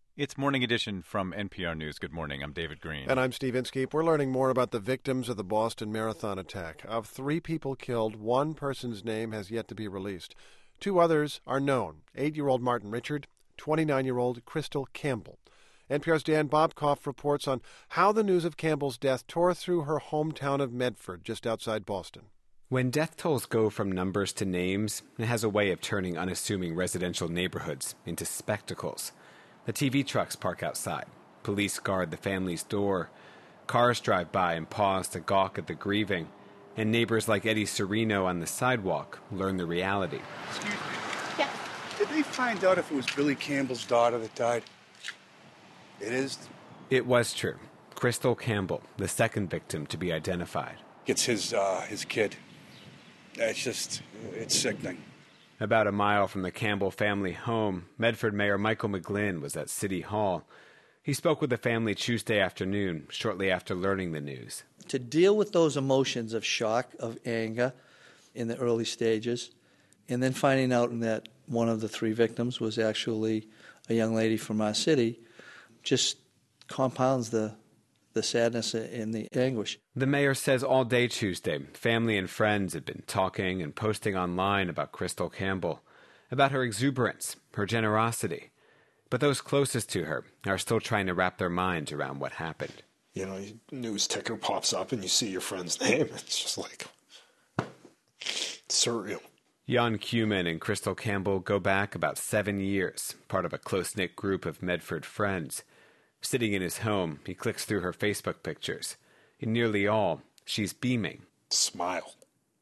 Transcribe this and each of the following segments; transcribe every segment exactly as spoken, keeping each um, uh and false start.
It's Morning Edition from N P R News. Good morning. I'm David Green. And I'm Steve Inskeep. We're learning more about the victims of the Boston Marathon attack. Of three people killed, one person's name has yet to be released. Two others are known, eight-year-old Martin Richard, twenty-nine-year-old Crystal Campbell. N P R's Dan Bobkoff reports on how the news of Campbell's death tore through her hometown of Medford, just outside Boston. When death tolls go from numbers to names, it has a way of turning unassuming residential neighborhoods into spectacles. The T V trucks park outside. Police guard the family's door. Cars drive by and pause to gawk at the grieving. And neighbors like Eddie Serino on the sidewalk learn the reality. Excuse me. Yeah. Did they find out if it was Billy Campbell's daughter that died? It is? It was true. Crystal Campbell, the second victim to be identified. It's his, uh, his kid. It's just, it's sickening. About a mile from the Campbell family home, Medford Mayor Michael McGlynn was at City Hall. He spoke with the family Tuesday afternoon, shortly after learning the news. To deal with those emotions of shock, of anger in the early stages, and then finding out that one of the three victims was actually a young lady from our city, just compounds the the sadness and the anguish. The mayor says all day Tuesday, family and friends have been talking and posting online about Crystal Campbell, about her exuberance, her generosity. But those closest to her are still trying to wrap their minds around what happened. You know, news ticker pops up and you see your friend's name. It's just like surreal. Jan Cumin and Crystal Campbell go back about seven years, part of a close-knit group of Medford friends. Sitting in his home, he clicks through her Facebook pictures. In nearly all, she's beaming. Smile.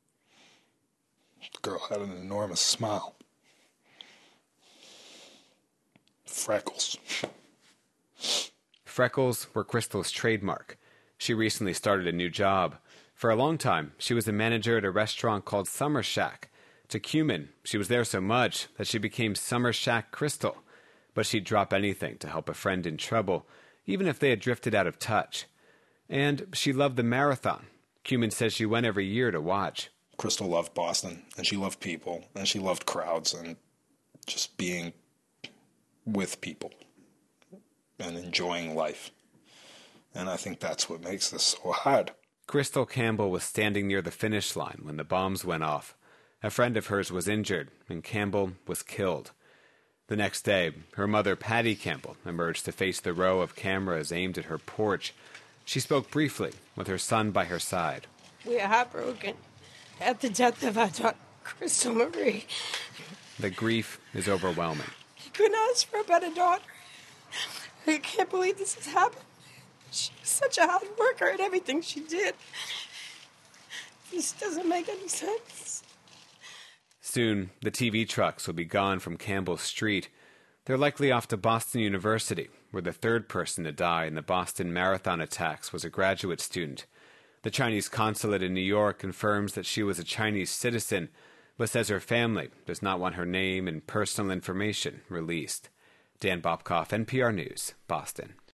The girl had an enormous smile. Freckles. Freckles were Crystal's trademark. She recently started a new job. For a long time, she was a manager at a restaurant called Summer Shack. To Cumin, she was there so much that she became Summer Shack Crystal. But she'd drop anything to help a friend in trouble, even if they had drifted out of touch. And she loved the marathon. Cumin says she went every year to watch. Crystal loved Boston, and she loved people, and she loved crowds, and just being with people and enjoying life. And I think that's what makes this so hard. Crystal Campbell was standing near the finish line when the bombs went off. A friend of hers was injured, and Campbell was killed. The next day, her mother, Patty Campbell, emerged to face the row of cameras aimed at her porch. She spoke briefly, with her son by her side. We are heartbroken at the death of our daughter, Crystal Marie. The grief is overwhelming. You couldn't ask for a better daughter. I can't believe this has happened. She was such a hard worker at everything she did. This doesn't make any sense. Soon, the T V trucks will be gone from Campbell Street. They're likely off to Boston University, where the third person to die in the Boston Marathon attacks was a graduate student. The Chinese consulate in New York confirms that she was a Chinese citizen, but says her family does not want her name and personal information released. Dan Bobkoff, N P R News, Boston.